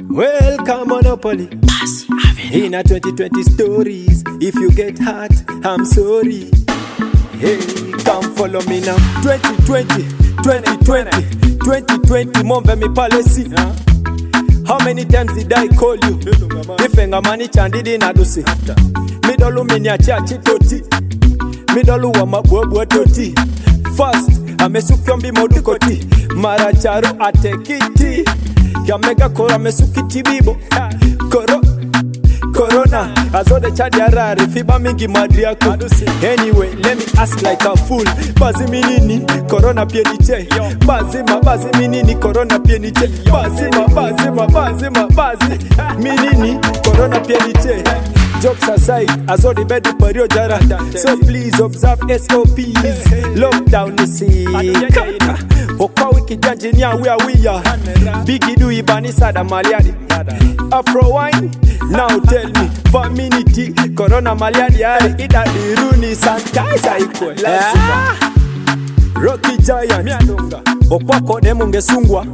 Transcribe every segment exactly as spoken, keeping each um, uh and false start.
Welcome Monopoly in a twenty twenty stories. If you get hurt, I'm sorry. Hey, come follow me now. twenty twenty, twenty twenty, twenty twenty, mombe mi policy. How many times did I call you? Ifenga mani chandidi na dusi. Midolu minya chachi toti. Midolu wa mabuebu toti. First, amesukyombi modukoti. Maracharo atekiti. Yamega kora mesukiti bibo. Koro Corona, azode chadi arari, fiba mingi madriako. Anyway, let me ask like a fool. Bazi minini, corona pieniche. Bazi ma, bazi minini, corona pieniche. Bazi ma, bazi ma, bazi ma, bazi minini, corona pieniche. Jokes aside, azode bedi pario jara. So please observe S O Ps. Lockdown is see. Okwa wiki janjinia wea wea. Bigi du ibani sada maliadi. Afro wine, now tell me, femininity, corona maliadi ari, ida diruni sanitizer iko. Yeah. Rocky Giant, opoko demu ngesungwa.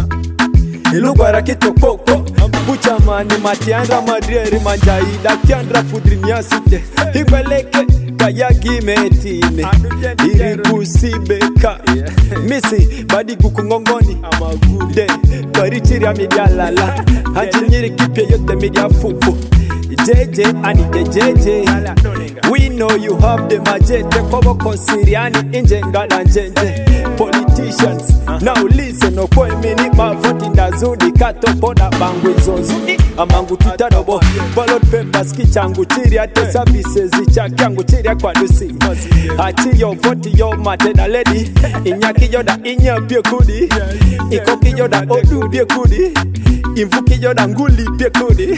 Ilugwa rakito koko, bucha mani matiandra madrieri manjaida, kiandra fudrinia sute. Ibeleke, kayagi metine, iribusi beka. Missy, badi gukungongoni, de, barichiri ya media lala. Anjinyiri kipye yote media fufu. J J, Anite J J. We know you have the majete. Kobo konsiriani injenga na njenje. Politicians, now listen. Okwe mini mavoti ndazudi. Kato poda bangu izozu. Amangu tutadobo. Ballot papers kichangu chiri. Ate services ichakangu chiri ya kwa dusi. Achi yo voti yo mateda lady. Inyaki yoda inya pie kudi. Ikoki yoda odu pie kudi. Imvuki yoda nguli pie kudi.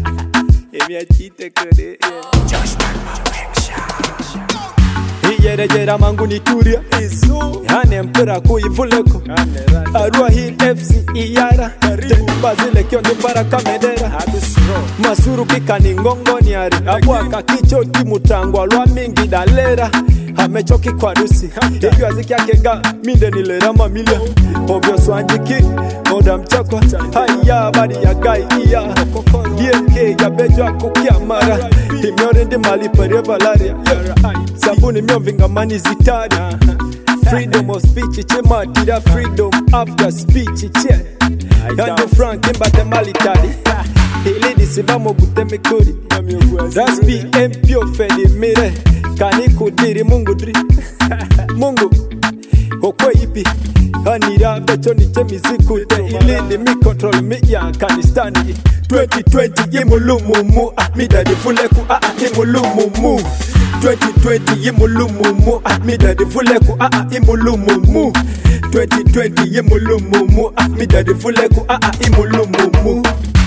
Iyere jera mangu ni turia. Hane mpira kuivuleko. Arua hii F C iyara. Bazile kionde para kamedera. Masuru kika ni ngongo ni ari. Abuaka kicho timu tangwa lwa mingi dalera. Hamechoki kwa rusi. Hiyo aziki yake ga minde nilera mamilia. Obyo swanjiki oda mchakwa. Haya badi ya gai iya. D M K ya bejo kukia mara. Himiore ndi mali pere valaria. Sabuni mio vingamani zitari. Freedom of speech chema tira. Freedom after speech che. Yando Frank imbate mali tari. Hili disibamo guteme kuri. Raspi M P ofeni mire. Kani kudiri mungu dri. Mungu okwe ipi. Hanira becho ni chemiziku te. Ilini mi control mi ya kanistani. twenty twenty yimulumumu. Mida di fuleku a a yimulumumu. twenty twenty yimulumumu. Mida di fuleku a a yimulumumu. twenty twenty yimulumumu. Mida di fuleku a a yimulumumu.